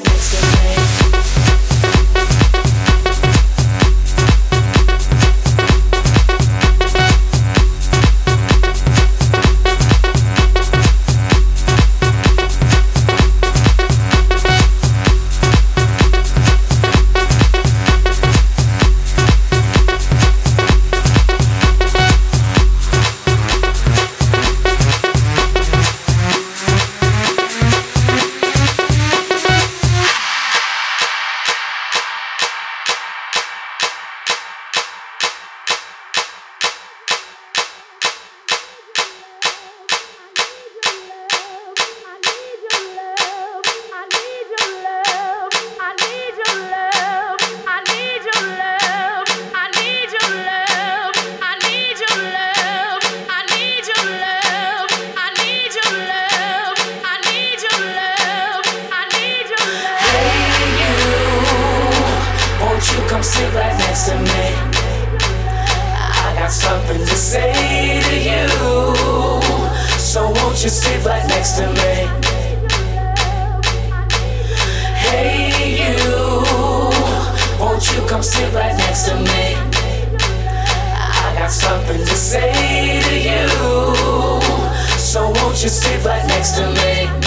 right next to me. Come sit right next to me. I got something to say to you, so won't you sit right next to me? Hey you, won't you come sit right next to me? I got something to say to you, so won't you sit right next to me?